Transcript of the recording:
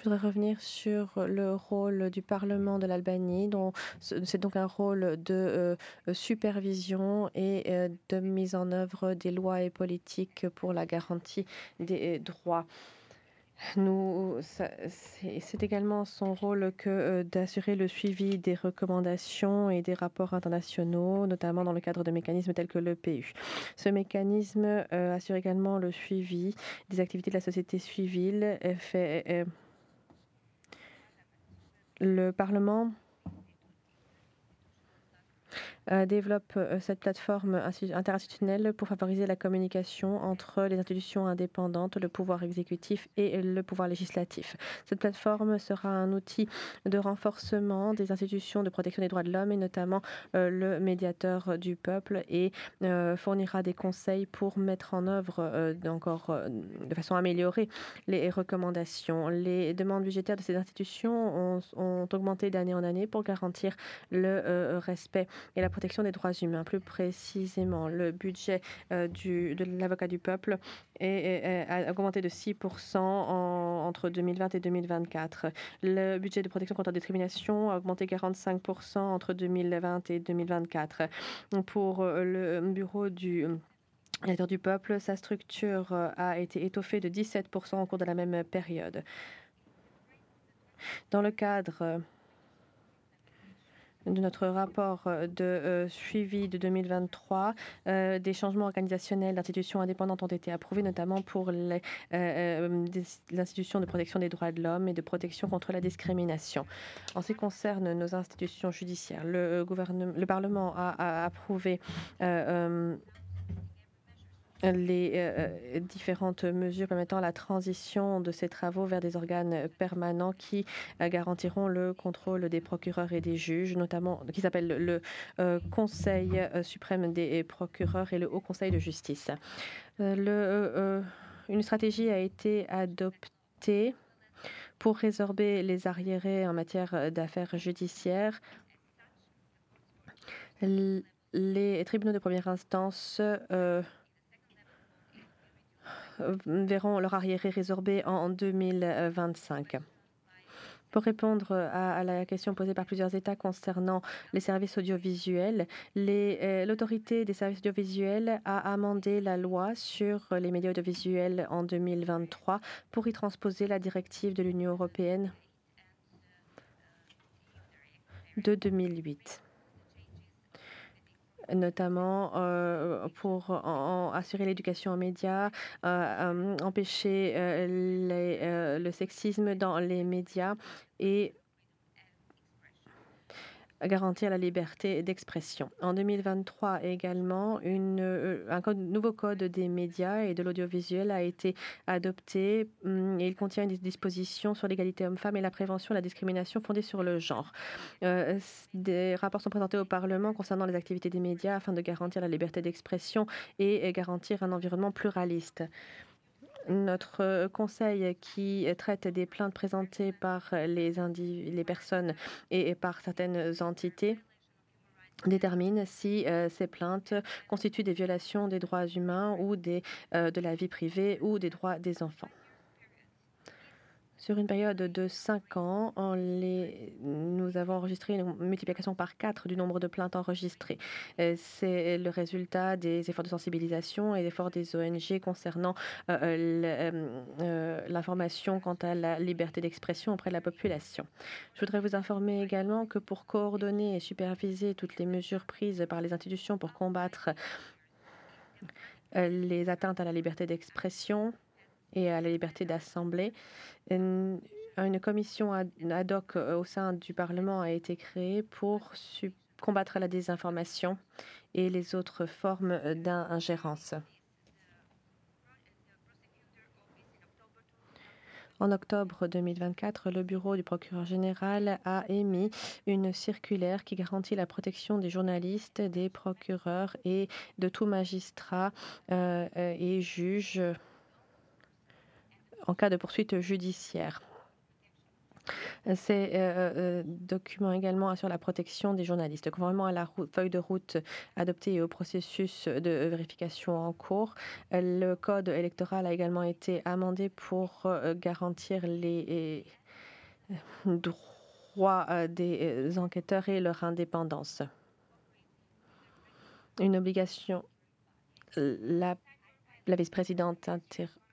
voudrais revenir sur le rôle du Parlement de l'Albanie, dont c'est donc un rôle de supervision et de mise en œuvre des lois et politiques pour la garantie des droits. C'est également son rôle que d'assurer le suivi des recommandations et des rapports internationaux, notamment dans le cadre de mécanismes tels que l'EPU. Ce mécanisme assure également le suivi des activités de la société civile, le Parlement développe cette plateforme interinstitutionnelle pour favoriser la communication entre les institutions indépendantes, le pouvoir exécutif et le pouvoir législatif. Cette plateforme sera un outil de renforcement des institutions de protection des droits de l'homme et notamment le médiateur du peuple et fournira des conseils pour mettre en œuvre de façon améliorée les recommandations. Les demandes budgétaires de ces institutions ont augmenté d'année en année pour garantir le respect et la protection des droits humains. Plus précisément, le budget de l'avocat du peuple a augmenté de 6% entre 2020 et 2024. Le budget de protection contre la discrimination a augmenté 45% entre 2020 et 2024. Pour le bureau du médiateur du peuple, sa structure a été étoffée de 17% au cours de la même période. Dans le cadre de notre rapport de suivi de 2023, des changements organisationnels d'institutions indépendantes ont été approuvés, notamment pour l'institution de protection des droits de l'homme et de protection contre la discrimination. En ce qui concerne nos institutions judiciaires, le Parlement a approuvé les différentes mesures permettant la transition de ces travaux vers des organes permanents qui garantiront le contrôle des procureurs et des juges, notamment qui s'appelle le Conseil suprême des procureurs et le Haut Conseil de justice. Une stratégie a été adoptée pour résorber les arriérés en matière d'affaires judiciaires. Les tribunaux de première instance verront leur arriéré résorbé en 2025. Pour répondre à la question posée par plusieurs États concernant les services audiovisuels, l'autorité des services audiovisuels a amendé la loi sur les médias audiovisuels en 2023 pour y transposer la directive de l'Union européenne de 2008. Notamment pour assurer l'éducation aux médias, empêcher le sexisme dans les médias et garantir la liberté d'expression. En 2023 également, nouveau code des médias et de l'audiovisuel a été adopté et il contient des dispositions sur l'égalité homme-femme et la prévention de la discrimination fondée sur le genre. Des rapports sont présentés au Parlement concernant les activités des médias afin de garantir la liberté d'expression et garantir un environnement pluraliste. Notre conseil qui traite des plaintes présentées par les personnes et par certaines entités détermine si ces plaintes constituent des violations des droits humains ou de la vie privée ou des droits des enfants. Sur une période de 5 ans, nous avons enregistré une multiplication par 4 du nombre de plaintes enregistrées. C'est le résultat des efforts de sensibilisation et d'efforts des ONG concernant l'information quant à la liberté d'expression auprès de la population. Je voudrais vous informer également que pour coordonner et superviser toutes les mesures prises par les institutions pour combattre les atteintes à la liberté d'expression et à la liberté d'assemblée, une commission ad hoc au sein du Parlement a été créée pour combattre la désinformation et les autres formes d'ingérence. En octobre 2024, le bureau du procureur général a émis une circulaire qui garantit la protection des journalistes, des procureurs et de tout magistrat et juge en cas de poursuite judiciaire. Ces documents également assurent la protection des journalistes. Conformément à la feuille de route adoptée et au processus de vérification en cours, le code électoral a également été amendé pour garantir droit des enquêteurs et leur indépendance. Une obligation. La vice-présidente